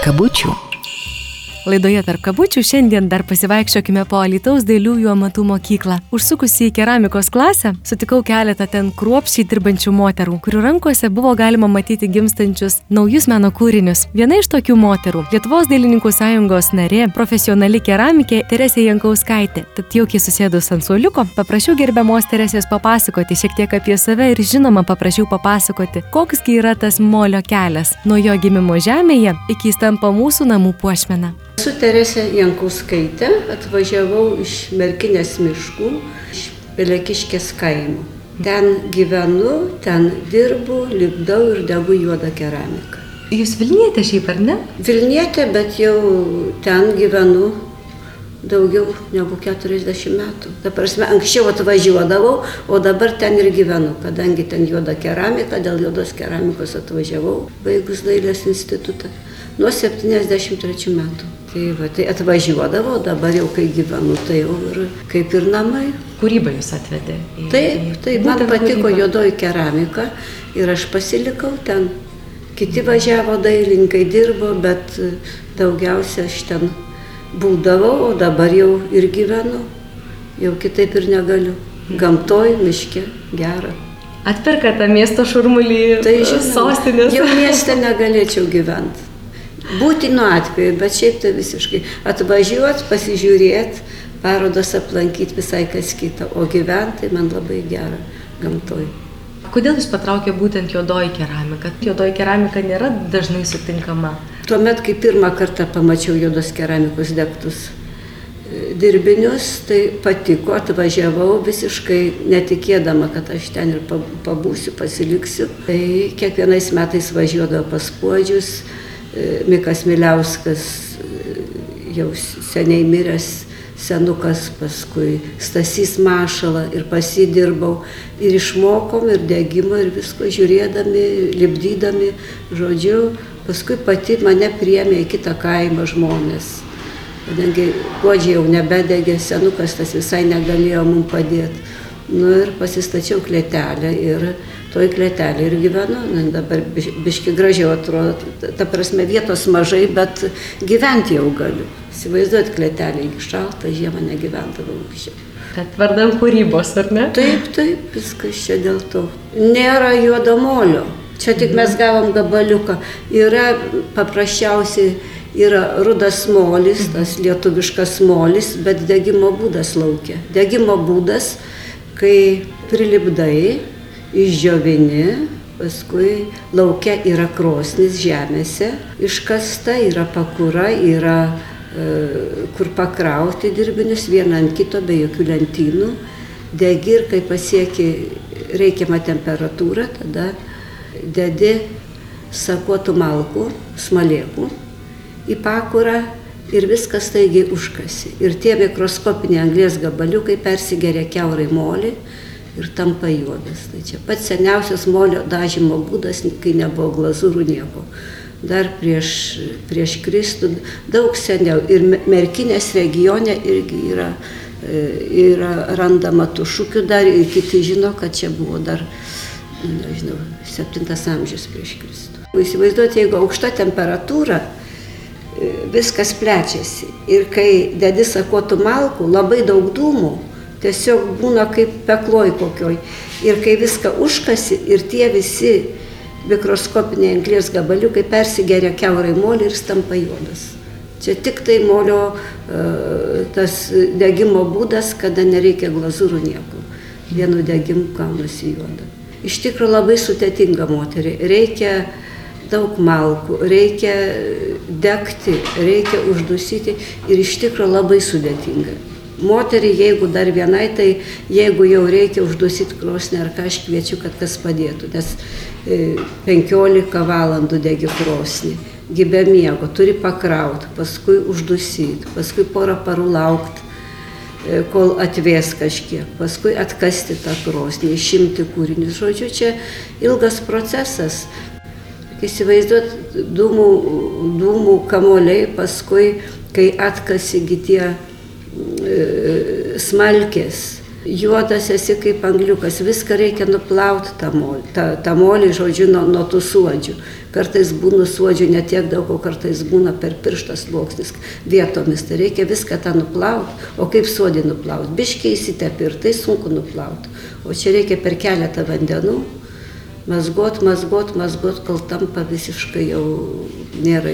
kabučių. Laidoje Tarp kabučių šiandien dar pasivaikščiokime po Alytaus dailiųjų amatų mokyklą. Užsukusi į keramikos klasę, sutikau keletą ten kruopščiai dirbančių moterų, kurių rankose buvo galima matyti gimstančius naujus meno kūrinius. Viena iš tokių moterų – Lietuvos dailininkų sąjungos narė, profesionali keramikė Teresė Jankauskaitė. Tad jaukiai susėdus ant suoliuko, paprašiau gerbiamos Teresės papasakoti šiek tiek apie save ir žinoma paprašiau papasakoti, koksgi yra tas molio kelias nuo jo gimimo žemėje iki jis tampa mūsų namų puošmena. Esu Teresė Jankauskaitė, atvažiavau iš Merkinės miškų, iš Pelekiškės kaimo. Ten gyvenu, ten dirbu, lipdau ir degu juodą keramiką. Jūs Vilnietė šiaip, ar ne? Vilnietė, bet jau ten gyvenu daugiau negu 40 metų. Ta prasme, anksčiau atvažiuodavau, o dabar ten ir gyvenu, kadangi ten juoda keramika, dėl juodos keramikos atvažiavau, baigus dailės institutą, nuo 73 metų. Tai atvažiuodavau, dabar jau kai gyvenu, tai jau ir kaip ir namai. Kūryba jūs atvedė? Taip, man patiko juodoji keramika ir aš pasilikau ten. Kiti važiavo dailininkai, dirbo, bet daugiausia aš ten būdavau, o dabar jau ir gyvenu. Jau kitaip ir negaliu. Gamtoj, miške, gera. Atperka tą miesto šurmulį, sostinės? Jau mieste negalėčiau gyventi. Būtinu atveju, bet šiaip tai visiškai atvažiuot, pasižiūrėt, parodas aplankyti visai kas kita, o gyventi man labai gera gamtoj. Kodėl jūs patraukė būtent juodoji keramika? Juodoji keramika nėra dažnai sutinkama. Tuomet, kai pirmą kartą pamačiau juodos keramikos degtus dirbinius, tai patiko, atvažiavau visiškai netikėdama, kad aš ten ir pabūsiu, pasiliksiu. Tai kiekvienais metais važiuodavau pas Puodžius. Mikas Miliauskas, jau seniai miręs senukas, paskui Stasys Mašala ir pasidirbau ir išmokom ir degimo ir visko žiūrėdami, lipdydami, žodžiu, paskui pati mane priėmė į kitą kaimą žmonės. Kadangi Puodžiai jau nebedegė, senukas tas visai negalėjo mums padėti. Ir pasistačiau klėtelę ir toj klėtelė ir gyvenu. Dabar biški gražiau atrodo, ta prasme vietos mažai, bet gyventi jau galiu. Įsivaizduot, klėtelė iki šaltą žiemą negyventavau anksčiau. Bet vardan kūrybos, ar ne? Taip, viskas čia dėl to. Nėra juodo molio. Čia tik mes gavom gabaliuką. Yra paprasčiausiai rudas molis, tas lietuviškas molis, bet degimo būdas laukia. Degimo būdas, kai prilipdai, išdžiovini, paskui laukia yra krosnis žemėse, iškasta yra pakura, yra kur pakrauti dirbinius, vieną ant kito be jokių lentynų, degi ir kai pasieki reikiamą temperatūrą, tada dedi sakuotų malkų, smalėkų į pakurą ir viskas staigiai užkasi. Ir tie mikroskopiniai anglies gabaliukai persigeria kiaurai molį ir tampa juodas. Tai čia pats seniausias molio dažymo būdas, kai nebuvo glazūrų nieko. Dar prieš Kristų, daug seniau. Ir Merkinės regione irgi yra randama tų šukių dar ir kiti žino, kad čia buvo dar, nežinau, 7 amžius prieš Kristų. Įsivaizduoti, jeigu aukšta temperatūra, viskas plečiasi ir kai dedi sakuotų malkų, labai daug dūmų, tiesiog būna kaip pekloj kokioj. Ir kai viską užkasi ir tie visi mikroskopiniai anglies gabaliukai persigeria kiaurai molį ir tampa juodas. Čia tik tai molio tas degimo būdas, kada nereikia glazūrų nieko. Vienu degimu gaunasi juoda. Iš tikrųjų labai sudėtinga moteriai. Reikia daug malkų, reikia degti, reikia uždusyti ir iš tikrųjų labai sudėtinga. Moteriai, jeigu dar vienai, tai jeigu jau reikia uždusyti krosnį ar ką, aš kviečiu, kad kas padėtų, nes 15 valandų degi krosnį, be miego, turi pakrauti, paskui uždusyti, paskui porą parų laukti, kol atvės kažkiek, paskui atkasti tą krosnį, išimti kūrinius. Žodžiu, čia ilgas procesas. Įsivaizduot, dūmų kamuoliai, paskui, kai atkasi tie smalkės, juodas esi kaip angliukas, viską reikia nuplauti tą molį, žodžiu, nuo tų suodžių. Kartais būna suodžių ne tiek daug, o kartais būna per pirštas sluoksnis vietomis, tai reikia viską tą nuplauti. O kaip suodį nuplauti? Biškiai įsitepi ir tai sunku nuplauti. O čia reikia per keletą vandenų mazgot, kol tampa visiškai jau nėra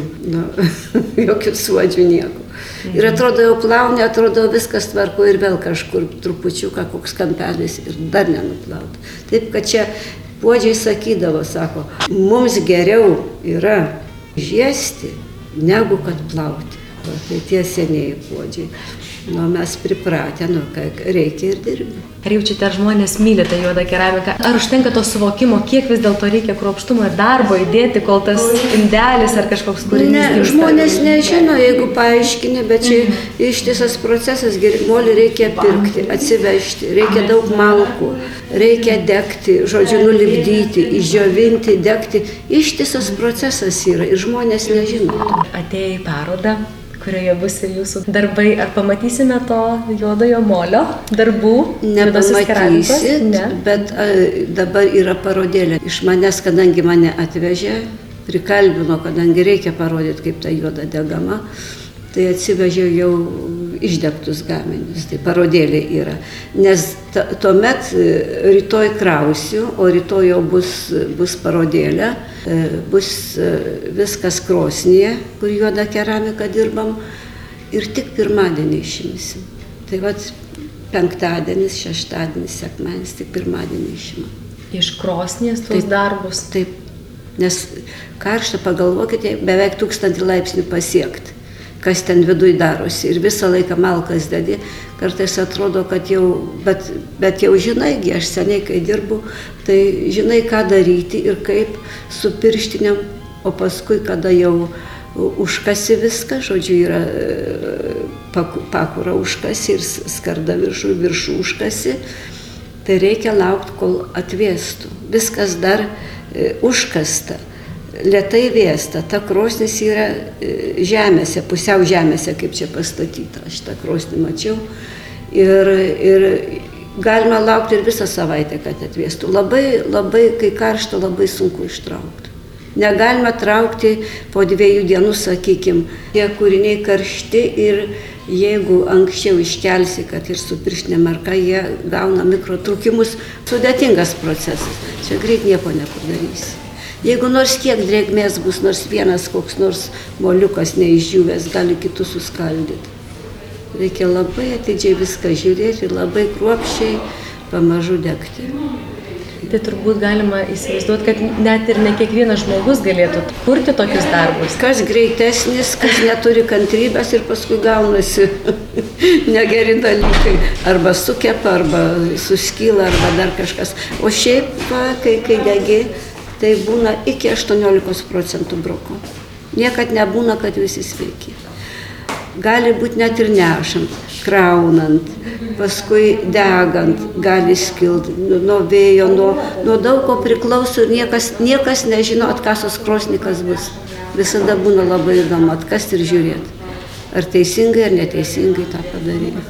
jokių suodžių nieko. Ir atrodo jau plauni, atrodo viskas tvarko ir vėl kažkur trupučiuką koks kampelis ir dar nenuplauta. Taip, kad čia puodžiai sakydavo, sako, mums geriau yra žiesti, negu kad plauti. O, tai tie senieji puodžiai. Mes pripratę, reikia ir dirbti. Ar jaučiate, ar žmonės myli tą juodą keramiką? Ar užtenka to suvokimo, kiek vis dėlto reikia kruopštumo ir darbo įdėti, kol tas indelis ar kažkoks kūrinys? Ne, žmonės nežino, jeigu paaiškini, bet čia ištisas procesas, molį reikia pirkti, atsivežti, reikia daug malkų, reikia degti, žodžiu, nulipdyti, išdžiovinti, degti. Ištisas procesas yra ir žmonės nežino. Atėję į parodą, kurioje bus ir jūsų darbai, ar pamatysime to juodojo molio darbų? Nepamatysit, ne. Bet dabar yra parodėlė. Iš manęs, kadangi mane atvežė, prikalbino, kadangi reikia parodyti, kaip ta juoda degama, tai atsivežiau jau išdegtus gaminius, tai parodėlė yra. Nes tuomet rytoj krausiu, o rytoj jau bus parodėlė, bus viskas krosnyje, kur juoda keramika dirbam, ir tik pirmadienį išimsim. Tai vat penktadienis, šeštadienis, sekmadienis, tik pirmadienį išimam. Iš krosnės tuos darbus? Taip, nes karšta, pagalvokite, beveik 1000 laipsnių pasiekti, kas ten viduj darosi. Ir visą laiką malkas dedi, kartais atrodo, kad jau, bet jau žinaigi, aš seniai, kai dirbu, tai žinai, ką daryti ir kaip su pirštiniam, o paskui, kada jau užkasi viską, žodžiu, yra pakurą užkasi ir skarda viršų užkasi, tai reikia laukti, kol atvėstų. Viskas dar užkasta. Lietai vėsta, ta krosnis yra žemėse, pusiau žemėse, kaip čia pastatyta, aš tą krosnį mačiau. Ir galima laukti ir visą savaitę, kad atvėstų. Labai, kai karšta, labai sunku ištraukti. Negalima traukti po 2 dienų, sakykime, tie kūriniai karšti ir jeigu anksčiau iškelsi, kad ir su pirštinė marka, jie gauna mikrotrukimus, sudėtingas procesas. Čia greit nieko nepadarysi. Jeigu nors kiek drėgmės bus, nors vienas koks nors moliukas neišdžiūvęs, gali kitus suskaldyti. Reikia labai atidžiai viską žiūrėti ir labai kruopščiai pamažu degti. Tai turbūt galima įsivaizduoti, kad net ir ne kiekvienas žmogus galėtų kurti tokius darbus. Kas greitesnis, kas neturi kantrybės ir paskui gaunasi negeri dalykai. Arba sukepa, arba suskyla, arba dar kažkas. O šiaip, kai degi, tai būna iki 18% broko. Niekad nebūna, kad visi sveiki. Gali būti net ir nešant, kraunant, paskui degant, gali skilti nuo vėjo, nuo daug ko priklauso ir niekas nežino, atkasos krosnikas bus. Visada būna labai įdomu atkasti ir žiūrėti, ar teisingai ar neteisingai tą padaryti.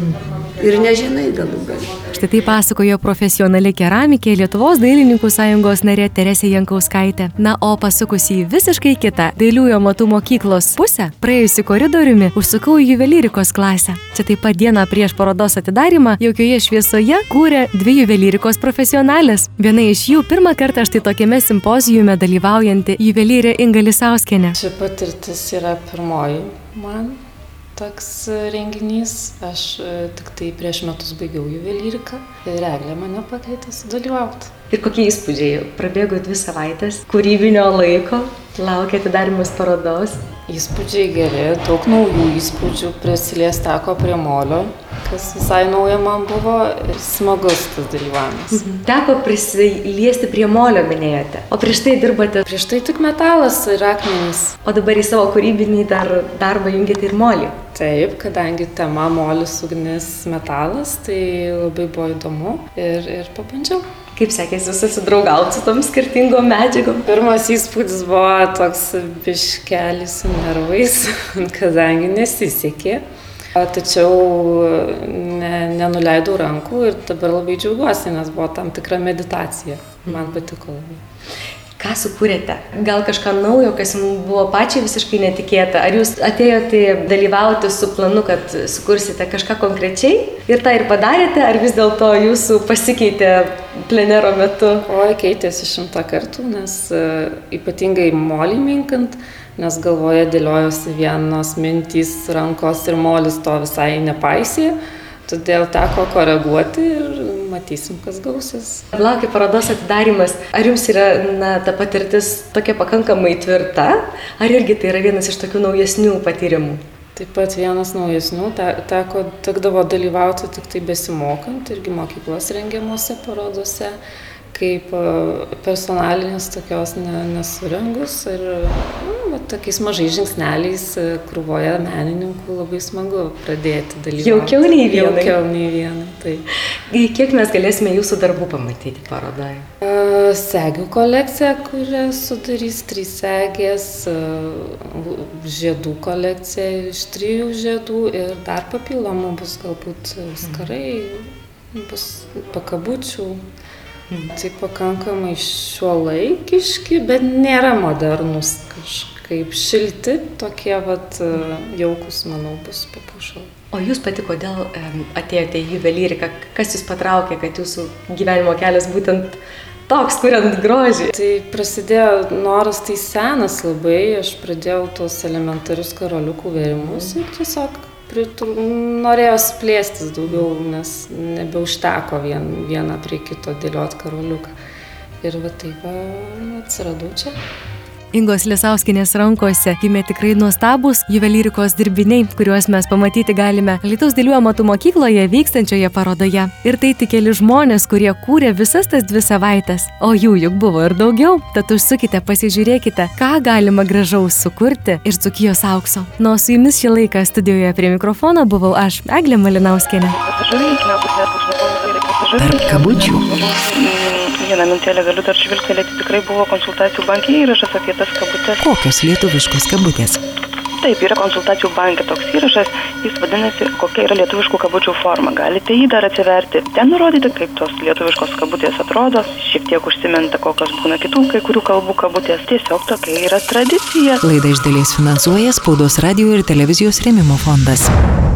Ir nežinai galų gali. Štai tai pasakojo profesionali keramikė Lietuvos dailininkų sąjungos narė Teresė Jankauskaitė. Na, o pasukus į visiškai kitą dailiųjų amatų mokyklos pusę, praėjusi koridoriumi, užsukau į juvelyrikos klasę. Čia taip pat dieną prieš parodos atidarymą jaukioje šviesoje kūrė 2 juvelyrikos profesionalės. Viena iš jų pirmą kartą štai tokiame simpozijume dalyvaujanti juvelyrė Inga Lisauskienė. Ši patirtis yra pirmoji man. Toks renginys, aš tik tai prieš metus baigiau juvelyriką ir Eglė mane pakvietė sudalyvauti. Ir kokie įspūdžiai? Prabėgo 2 savaitės kūrybinio laiko, laukia atidarymas parodos. Įspūdžiai geri, daug naujų įspūdžių, prisilies teko prie molio, kas visai nauja man buvo ir smagus tas dalyvavimas. Teko prisiliesti prie molio, minėjote, o prieš tai dirbate? Prieš tai tik metalas ir akmenys. O dabar į savo kūrybinį darbą jungiate ir molį? Taip, kadangi tema molis, ugnis, metalas, tai labai buvo įdomu ir pabandžiau. Kaip sekėsi susidraugauti su tom skirtingom medžiagom? Pirmas įspūdis buvo toks biškelis su nervais, kadangi nesisekė. Tačiau nenuleidau rankų ir dabar labai džiaugiuosi, nes buvo tam tikra meditacija. Man patiko labai. Ką sukūrėte? Gal kažką naujo, kas jums buvo pačiai visiškai netikėta? Ar jūs atėjote dalyvauti su planu, kad sukursite kažką konkrečiai ir tą ir padarėte, ar vis dėlto jūsų pasikeitė plenero metu? Keitėsi 100 kartų, nes ypatingai molį minkant, nes galvoje dėliojosi vienos mintys, rankos ir molis to visai nepaisė. Todėl teko koreguoti ir matysim, kas gausis. Laukia parodos atidarymas. Ar jums yra ta patirtis tokia pakankamai tvirta, ar irgi tai yra vienas iš tokių naujesnių patyrimų? Taip pat vienas naujesnių, tekdavo dalyvauti tik tai besimokant, irgi mokyklos rengiamuose parodose, kaip personalinės tokios nesurengus ir tokiais mažais žingsneliais krūvoje menininkų labai smagu pradėti dalyvauti. Jaukiau nei vienai. Jaukiau nei vienai, tai. Kiek mes galėsime jūsų darbų pamatyti parodoje? Segių kolekcija, kurią sudarys 3 segės, žiedų kolekcija iš 3 žiedų ir dar papildomų bus galbūt skarai, bus pakabučių. Tai pakankamai šiuolaikiški, bet nėra modernus, kažkaip šilti, tokie jaukus, manau, bus papuošalai. O jūs pati kodėl atėjote į juvelyriką? Kas jūs patraukė, kad jūsų gyvenimo kelias būtent toks, kuriant grožį? Tai prasidėjo noras tai senas labai, aš pradėjau tuos elementarius karoliukų vėrimus ir tiesiog norėjosi plėstis daugiau, nes nebeužteko vieną prie kito dėliot karoliuką. Ir taip atsiradau čia. Ingos Lisauskienės rankose gimė tikrai nuostabūs juvelyrikos dirbiniai, kuriuos mes pamatyti galime Alytaus dailiųjų amatų mokykloje vykstančioje parodoje. Ir tai tik keli žmonės, kurie kūrė visas tas 2 savaites. O jų juk buvo ir daugiau. Tad užsukite, pasižiūrėkite, ką galima gražaus sukurti iš Dzūkijos aukso. Nu, su jumis šį laiką studijoje prie mikrofono buvau aš, Eglė Malinauskienė. Tarp kabučių. Vieną mintelę galiu dar žvilgtelėti, tikrai buvo konsultacijų banke įrašas apie tas kabutės. Kokios lietuviškos kabutės? Taip, yra konsultacijų banke toks įrašas, jis vadinasi, kokia yra lietuviškų kabučių forma. Galite jį dar atsiverti. Ten nurodyti, kaip tos lietuviškos kabutės atrodo, šiek tiek užsiminta, kokios būna kitų kai kurių kalbų kabutės. Tiesiog tokia yra tradicija. Laidą iš dalies finansuoja Spaudos, radijo ir televizijos rėmimo fondas.